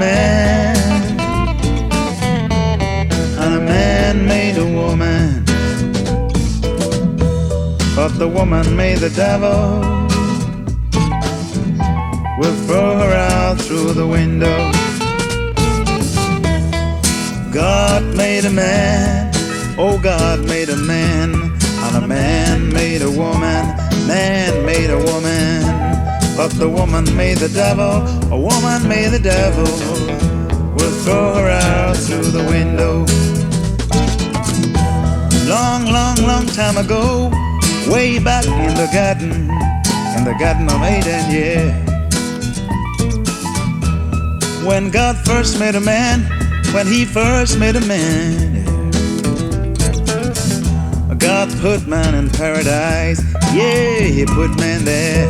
man, and a man made a woman, but the woman made the devil. We'll throw her out through the window. God made a man, oh God made a man, and a man made a woman, man made a woman, but the woman made the devil, a woman made the devil. We'll throw her out through the window. Long, long, long time ago, way back in the Garden of Eden, yeah. When God first made a man, when He first made a man, yeah. God put man in paradise, yeah, He put man there.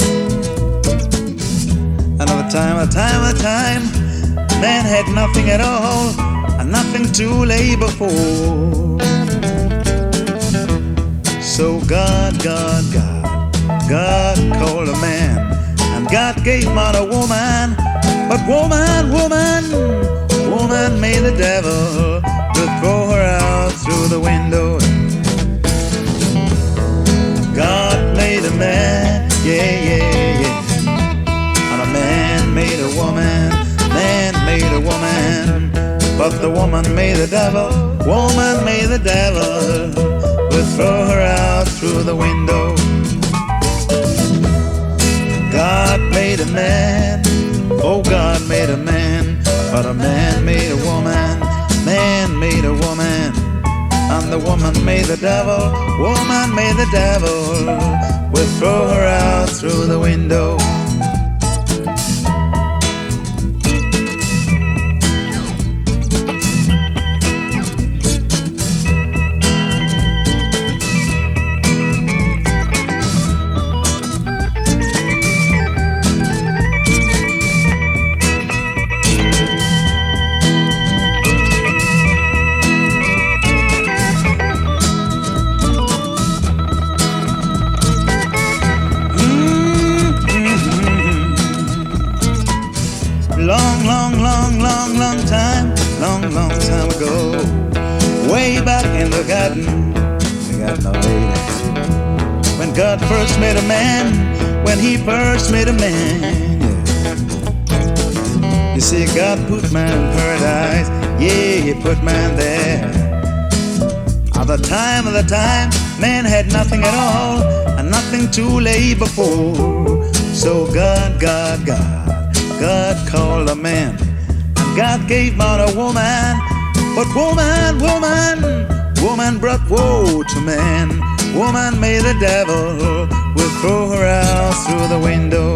Another time, man had nothing at all, and nothing to lay before. So God called a man, and God gave man a woman, but woman made the devil to throw her out through the window. God made a man, yeah, and a man made a woman, man made a woman, but the woman made the devil, woman made the devil, would throw her out through the window. God made a man, oh God made a man, but a man made a woman, man made a woman, and the woman made the devil, woman made the devil, would throw her out through the window. Long time ago, way back in the Garden of Eden, when God first made a man, when He first made a man, yeah. You see, God put man in paradise, yeah, He put man there. At the time, man had nothing at all, and nothing to lay before. So God called a man, God gave man a woman, but woman brought woe to man. Woman made the devil, will throw her out through the window.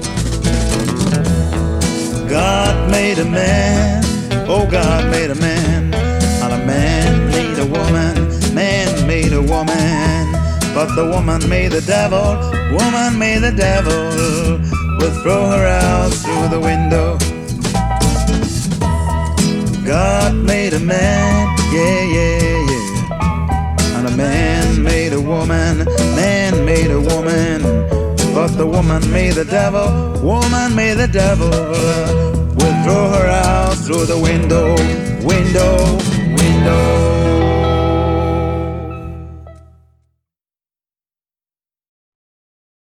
God made a man, oh God made a man, and a man made a woman, man made a woman, but the woman made the devil, woman made the devil, will throw her out through the window. God made a man, yeah, and a man made a woman, man made a woman, but the woman made the devil, woman made the devil, will throw her out through the window.